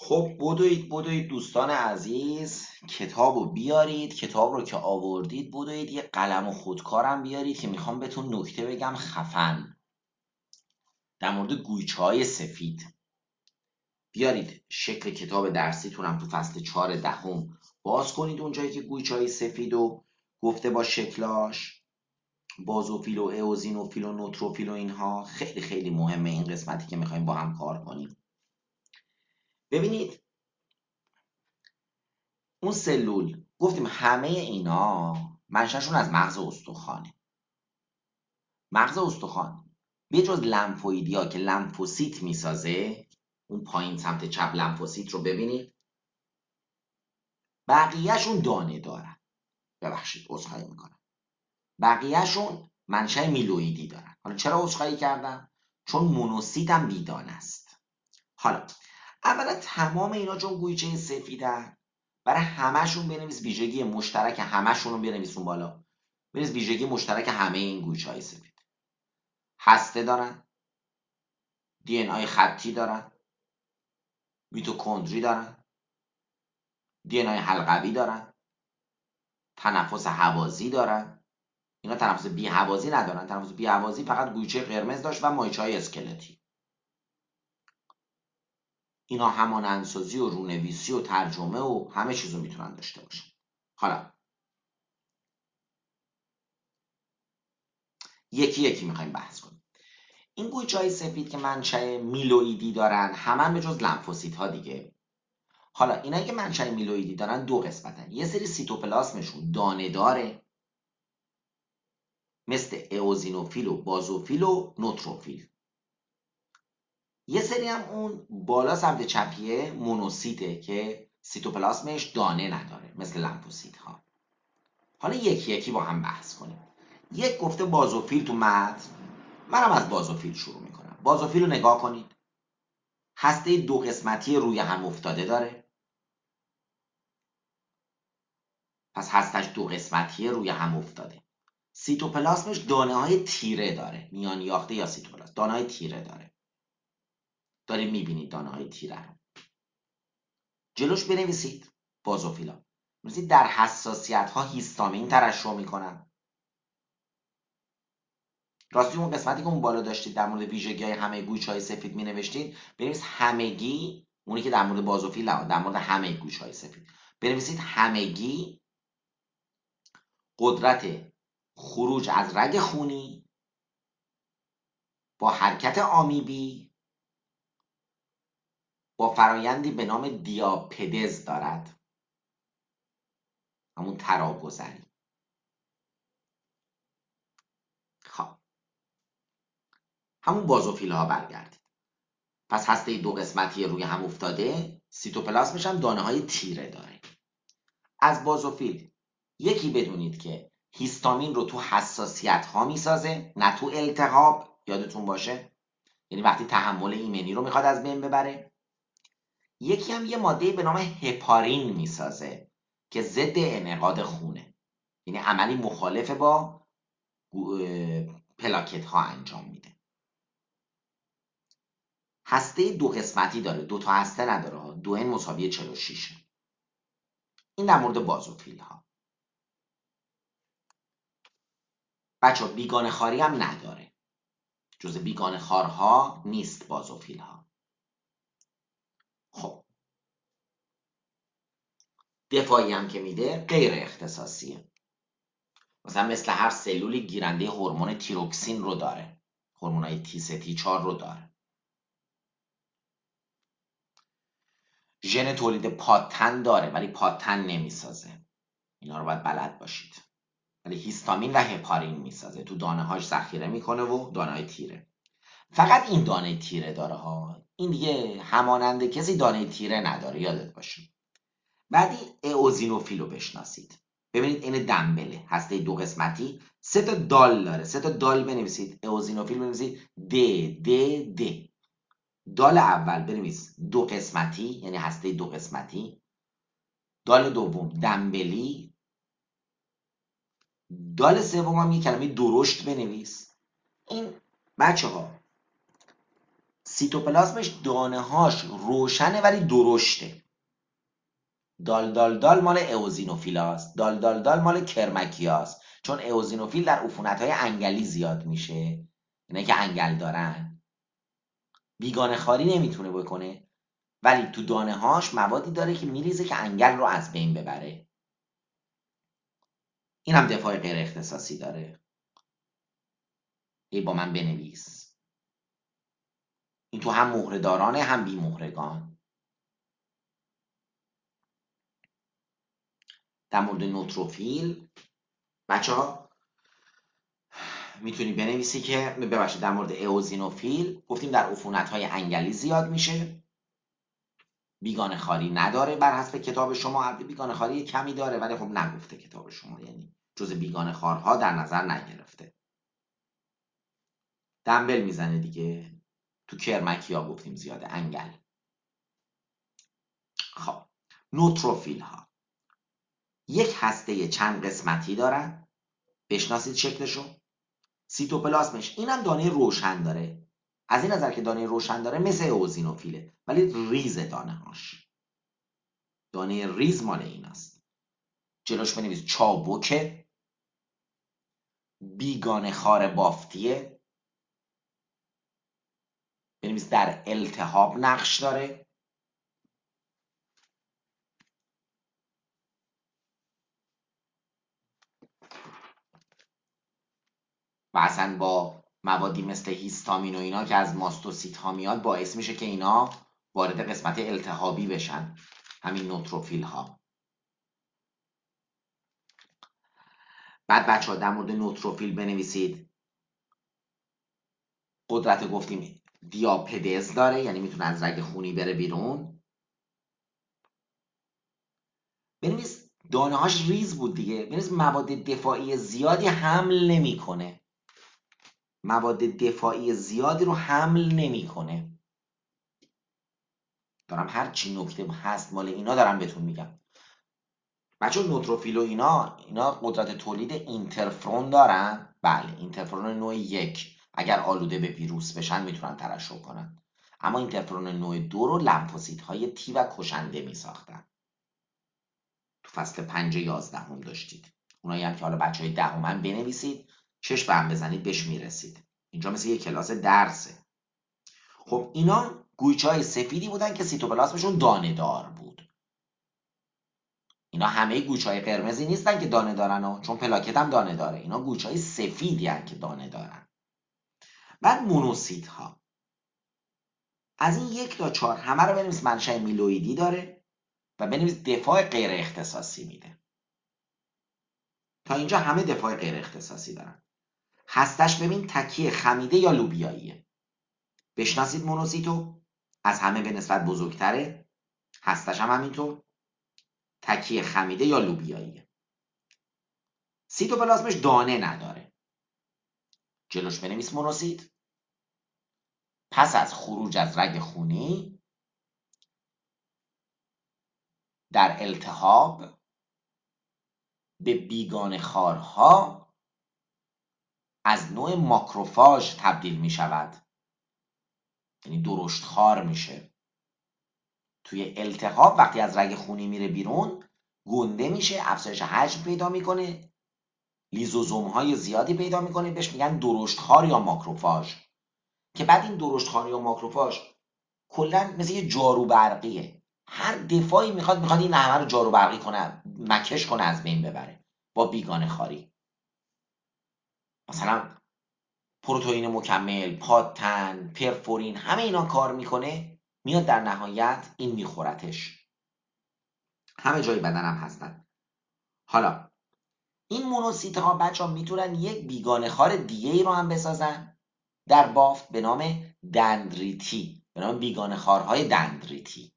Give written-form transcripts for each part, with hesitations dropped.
خب بدوید دوستان عزیز، کتاب رو بیارید. کتاب رو که آوردید بدوید یه قلم و خودکارم بیارید که میخوام بهتون نکته بگم خفن در مورد گویچه های سفید. بیارید شکل کتاب درسیتونم تو فصل 4 دهم باز کنید، اونجایی که گویچه های سفید رو گفته با شکلاش، بازوفیل و ائوزینوفیل و نوتروفیل و اینها. خیلی خیلی مهمه این قسمتی که میخوایم با هم کار کنیم. ببینید اون سلول، گفتیم همه اینا منشأشون از مغز استخوانه. مغز استخوان به جز لنفویدیا که لنفوسیت میسازه، اون پایین سمت چپ لنفوسیت رو ببینید، بقیهشون دانه دارن. ببخشید عذرخواهی میکنم، بقیهشون منشأ میلوئیدی دارن. حالا چرا عذرخواهی کردم؟ چون مونوسیت هم بیدانه است. حالا اولا تمام اینا چون گویچه سفیدن، برای همشون بنویس ویژگی مشترک همشون رو بنویس اون بالا. بنویس ویژگی مشترک همه این گویچه های سفید: هسته دارن، دی ان آی خطی دارن، میتوکندری دارن، دی ان آی حلقوی دارن، تنفس هوازی دارن. اینا تنفس بی هوازی ندارن. تنفس بی هوازی فقط گویچه قرمز داشت و مایچه های اسکلتی. اینا همانندسازی و رونویسی و ترجمه و همه چیزو میتونن داشته باشن. حالا یکی یکی میخوایم بحث کنیم. این گویچه های سفید که منشأ میلوئیدی دارن، همه به جز لنفوسیت ها دیگه. حالا اینایی که منشأ میلوئیدی دارن دو قسمتن. یه سری سیتوپلاسمشون دانه داره، مثل ائوزینوفیل و بازوفیل و نوتروفیل. یه سری هم اون بالا سمت چپیه مونوسیته که سیتوپلاسمش دانه نداره، مثل لنفوسیت ها. حالا یکی یکی با هم بحث کنیم. یک گفته بازوفیل تو متن، منم از بازوفیل شروع میکنم. بازوفیل رو نگاه کنید، هسته دو قسمتی روی هم افتاده داره. پس هستش دو قسمتی روی هم افتاده. سیتوپلاسمش دانه های تیره داره، میان یاخته یا سیتوپلاسم دانه های تیره داره. داریم میبینید دانه های تیره رو. جلوش بنویسید بازوفیلا. بنویسید در حساسیت ها هیستامین ترشح میکنن. راستی اون قسمتی که اون بالا داشتید در مورد ویژگی های همه گویچه های سفید می نوشتید، بنویس همگی. اونی که در مورد بازوفیل نه، در مورد همه گویچه های سفید بنویسید همگی قدرت خروج از رگ خونی با حرکت آمیبی با فرایندی به نام دیاپدز دارد، همون تراگذری. خب همون بازوفیل ها برگردید. پس هسته دو قسمتی روی هم افتاده، سیتوپلاسمش هم دانه های تیره داره. از بازوفیل یکی بدونید که هیستامین رو تو حساسیت ها میسازه، نه تو التهاب، یادتون باشه. یعنی وقتی تحمل ایمنی رو میخواد از بین ببره. یکی هم یه ماده به نام هپارین میسازه که ضد انعقاد خونه، یعنی عملی مخالف با پلاکت ها انجام میده. هسته دو قسمتی داره، دو تا هسته نداره. 2n=46. این در مورد بازوفیل ها. بچه بیگانه خاری هم نداره، جز بیگانه خارها نیست بازوفیل ها. خب دفاعی هم که میده غیر اختصاصیه. مثلا مثل هر سلولی گیرنده هورمون تیروکسین رو داره، هورمونای T3 T4 رو داره. ژن تولید پادتن داره ولی پادتن نمیسازه. اینا رو باید بلد باشید. ولی هیستامین و هپارین میسازه، تو دانه هاش ذخیره میکنه و دانه های تیره. فقط این دانه تیره داره ها. این دیگه همانند کسی دانه تیره نداره، یادت باشه. بعدی ائوزینوفیل رو بشناسید. ببینید این دنبله، هسته دو قسمتی، سه تا دال داره. سه تا دال بنویسید. ائوزینوفیل بنویسید د د د. دال اول بنویس دو قسمتی، یعنی هسته دو قسمتی. دال دوم دنبلی. دال سوم هم یه کلمه درشت بنویس. این بچه ها سیتوپلاسمش دانه هاش روشنه ولی درشته. دال دال دال مال ائوزینوفیلاست، دال دال دال مال کرمکیاست، چون ائوزینوفیل در عفونت‌های انگلی زیاد میشه، اینه که انگل دارن. بیگانه خاری نمیتونه بکنه ولی تو دانه هاش موادی داره که میریزه که انگل رو از بین ببره. این هم دفاع غیر اختصاصی داره. با من بنویس. این تو هم مهره‌دارانه هم بی مهرگان. در مورد نوتروفیل بچه ها میتونی بنویسی که ببخشید در مورد ائوزینوفیل گفتیم در عفونت‌های انگلی زیاد میشه، بیگانه خاری نداره بر حسب کتاب شما. بیگانه خاری کمی داره ولی خب نگفته کتاب شما، یعنی جز بیگانه خارها در نظر نگرفته. دنبل میزنه دیگه، تو کرمکیا گفتیم زیاده، انگل. خب نوتروفیل ها یک هسته چند قسمتی دارن، بشناسید شکلشو. سیتوپلاسمش اینم دانه روشن داره، از این نظر که دانه روشن داره مثل ائوزینوفیله ولی ریز دانه هاش، دانه ریز مال ایناست. جلوش بنویس چابکه، بیگانه خار بافتیه، بنویس در التهاب نقش داره، و اصلا با موادی مثل هیستامین و اینا که از ماستوسیت ها میاد باعث میشه که اینا وارد قسمت التهابی بشن، همین نوتروفیل ها. بعد بچه ها در مورد نوتروفیل بنویسید قدرت گفتیم دیاپدز داره، یعنی میتونه از رگ خونی بره بیرون. بنویس دانه هاش ریز بود دیگه، بنویس مواد دفاعی زیادی حمل نمیکنه، مواد دفاعی زیادی رو حمل نمیکنه. دارم هر چی نکته هست مال اینا دارم بهتون میگم. بچه نوتروفیل و اینا قدرت تولید اینترفرون دارن. بله اینترفرون نوع 1 اگر آلوده به ویروس بشن میتونن ترشح کنن، اما اینترفرون نوع 2 رو لمفوسیت های تی و کشنده میساختن. تو فصل 5-11 هم داشتید. اونایی هم که حالا بچه های دهم هم بنویسید، چشم به هم بزنید بهش میرسید. اینجا مثل یه کلاس درسه. خب اینا گویچه های سفیدی بودن که سیتوپلاسمشون دانه دار بود. اینا همه گوچه‌های قرمزی نیستن که دانه دارن چون پلاکت هم دانه داره. اینا گوچه‌های سفیدی هستن که دانه دارن. بعد مونوسیت ها از این 1 تا 4 همه رو بنویس منشأ میلوئیدی داره و بنویس دفاع غیر اختصاصی میده. تا اینجا همه دفاع غیر اختصاصی دارن. هستش ببین تکیه خمیده یا لوبیاییه. بشناسید مونوسیتو، از همه به نسبت بزرگتره، هستش هم همینطور، تکیه خمیده یا لوبیاییه. سیتوپلاسمش دانه نداره. جلوش بنویس مونوسیت. پس از خروج از رگ خونی در التهاب به بیگانه خارها از نوع ماکروفاژ تبدیل می شود، یعنی درشت خار میشه. توی التهاب وقتی از رگ خونی میره بیرون گنده میشه، افزایش حجم پیدا میکنه، لیزوزوم های زیادی پیدا میکنه، بهش میگن درشت خار یا ماکروفاژ. که بعد این درشت خار یا ماکروفاژ کلا مثل یه جارو برقیه، هر دفاعی میخواد این همه رو جارو برقی کنه، مکش کنه، از بین ببره با بیگانه خاری. مثلا پروتئین مکمل، پادتن، پرفورین، همه اینا کار میکنه، میاد در نهایت این میخورتش. همه جای بدنم هستن. حالا این مونوسیت ها بچه ها میتونن یک بیگانه خار دیگه ای رو هم بسازن در بافت به نام دندریتی، به نام بیگانه خارهای دندریتی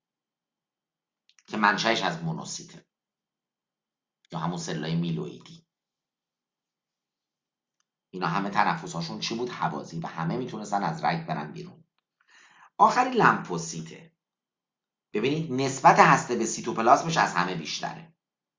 که منشأش از مونوسیته یا همون سلولای میلوئیدی. اینا همه تنفساشون چی بود؟ هوازی، و همه میتونستن از رگ برن بیرون. آخری لمفوسیته. ببینید نسبت هسته به سیتوپلاسمش از همه بیشتره.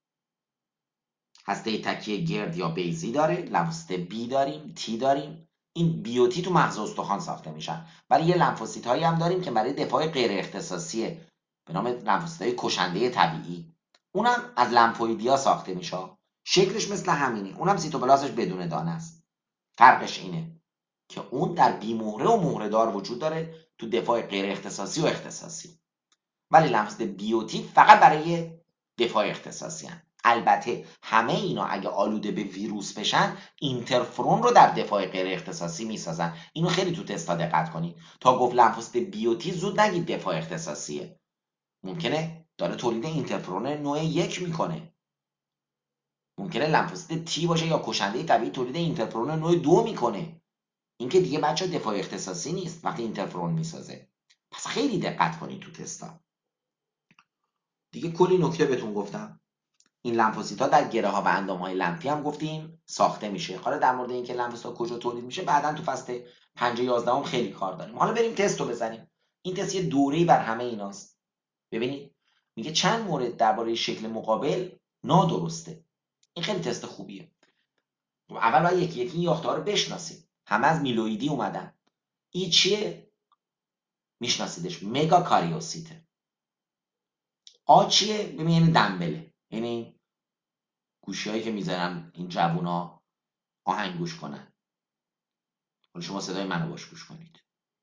هسته تکیه گرد یا بیضی داره، لمفوسیت بی داریم، تی داریم، این بیوتی تو مغز استخوان ساخته میشن. ولی یه لنفوسیت هایی هم داریم که برای دفاع غیر اختصاصیه به نام لنفوسیت های کشنده طبیعی، اونم از لنفویدیا ساخته میشه. شکلش مثل همینه، اونم سیتوپلازمش بدون دانه است. فرقش اینه که اون در بیمهره و مهره دار وجود داره تو دفاع غیر اختصاصی و اختصاصی، ولی لنفوسیت بیوتی فقط برای دفاع اختصاصی هن. البته همه اینا اگه آلوده به ویروس بشن اینترفرون رو در دفاع غیر اختصاصی میسازن. اینو خیلی تو تستا دقت کنید. تا گفت لنفوسیت بیوتی زود نگید دفاع اختصاصیه، ممکنه داره تولید اینترفرون نوع 1 میکنه، ممکنه لنفوسیت تی باشه یا کشنده طبیعی تولید اینترفرون نوع 2 میکنه. این که دیگه بچه دفاع اختصاصی نیست وقتی اینترفرون میسازه. پس خیلی دقت کنید تو تستا. دیگه کلی نکته بهتون گفتم. این لنفوسیت‌ها در گره‌ها و اندام‌های لنفی هم گفتیم ساخته میشه. حالا در مورد اینکه لنفوسیت‌ها کجا تولید میشه بعداً تو فصل 5-11 خیلی کار داریم. حالا بریم تست رو بزنیم. این تست یه دوره‌ای بر همه ایناست. ببینید میگه چند مورد درباره شکل مقابل نادرسته. این خیلی تست خوبیه. اول باید یکی یکی یافته‌ها رو بشناسید. همه از میلوئیدی اومدن. این چیه؟ میشناسیدش، مگاکاریوسیته. آ چیه؟ ببین یعنی دنبله، یعنی گوشیایی که میذارن این جوونا آهنگ گوش کنن. حالا شما صدای منو باش گوش کنید.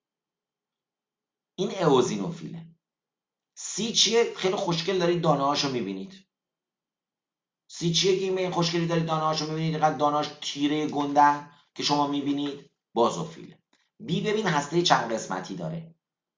این ائوزینوفیله. سی چیه؟ خیلی خوشگل دارید دانه هاشو میبینید. سی چیه که این خوشگلی دارید دانه هاشو میبینید، اینقدر دانهاش تیره گندن که شما میبینید؟ بازوفیله. بی ببین هسته چند قسمتی داره،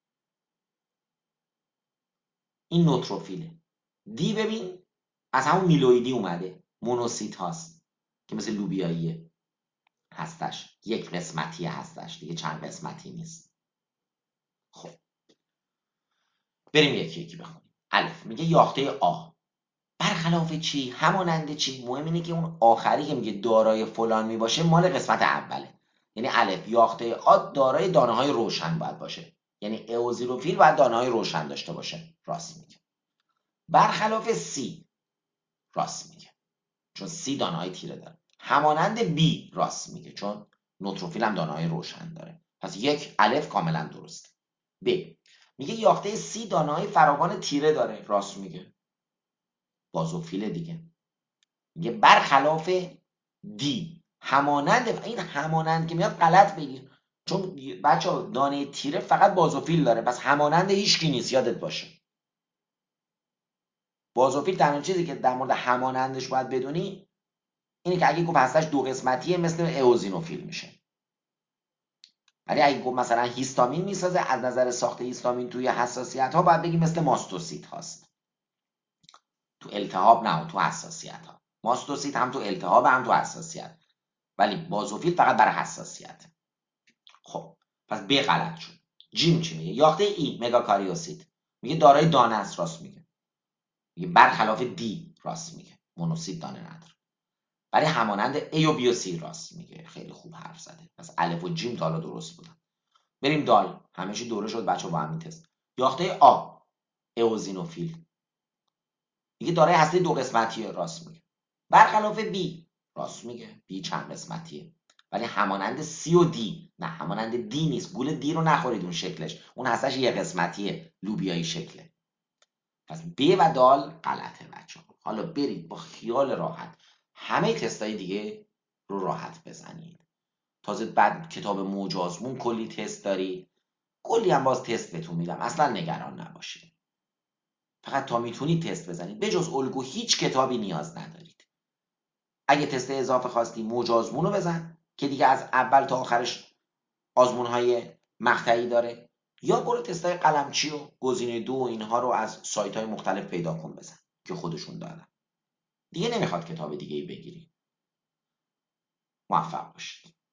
این نوتروفیله. دی ببین از همون میلویدی اومده، مونوسیت هاست که مثل لوبیاییه، هستش یک قسمتی هستش دیگه، چند قسمتی نیست. خب بریم یکی یکی بخونیم. الف میگه یاخته آ برخلاف چی؟ همانند چی؟ مهم اینه که اون آخری که میگه دارای فلان میباشه مال قسمت اوله. یعنی الف یاخته آ دارای دانه های روشن باید باشه، یعنی ائوزینوفیل باید دانه های روشن داشته باشه. راست میگه. برخلاف سی، راست میگه چون سی دانه های تیره داره. همانند بی، راست میگه چون نوتروفیل هم دانه های روشن داره. پس یک الف کاملا درسته. ب میگه یاخته سی دانه های فراوان تیره داره. راست میگه، بازوفیل دیگه. میگه برخلاف دی، همانند. این همانند که میاد غلط بگیر، چون بچه ها دانه تیره فقط بازوفیل داره، پس همانند هیچکی نیست، یادت باشه. بازوفیل تنها چیزی که در مورد همانندش باید بدونی اینه که اگه گفت هستش دو قسمتیه مثل ائوزینوفیل میشه. ولی اگه گفت مثلا هیستامین میسازه، از نظر ساخت هیستامین توی حساسیت ها باید بگی مثل ماستوسیت هاست. تو التهاب نه، تو حساسیت ها. ماستوسیت هم تو التهاب هم تو حساسیت، ولی بازوفیل فقط برای حساسیت. خب پس ب غلط شد. جیم چی میگه؟ یاخته ای مگاکاریوسیت میگه دارای دانه است. راست میگه. میگه برخلاف دی، راست میگه مونوسیت دانه نداره. ولی همانند ای و بی و سی، راست میگه. خیلی خوب حرف زده. پس الف و جیم تا حالا درست بودن. بریم دال. همه چی دوره شد بچه با همین تست. یاخته آ ائوزینوفیل میگه دارای هسته دو قسمتیه. راست میگه. برخلاف بی، راست میگه بی چند قسمتیه. ولی همانند سی و دی، نه همانند دی نیست. گول دی رو نخورید، اون شکلش اون هستش یه قسمتیه، لوبیایی شکله. پس ب و دال غلطه بچه. حالا برید با خیال راحت همه تستای دیگه رو راحت بزنید. تازه بعد کتاب موج‌آزمون کلی تست داری، کلی هم باز تست بهتون میدم، اصلا نگران نباشید. فقط تا میتونید تست بزنید. بجز الگو هیچ کتابی نیاز ندارید. اگه تست اضافه خواستی موج‌آزمون رو بزن که دیگه از اول تا آخرش آزمون‌های مقطعی داره، یا برو تستای قلمچی و گزینه 2 اینها رو از سایت‌های مختلف پیدا کن بزن که خودشون دارن. دیگه نمیخواد کتاب دیگه‌ای بگیری. موفق باشید.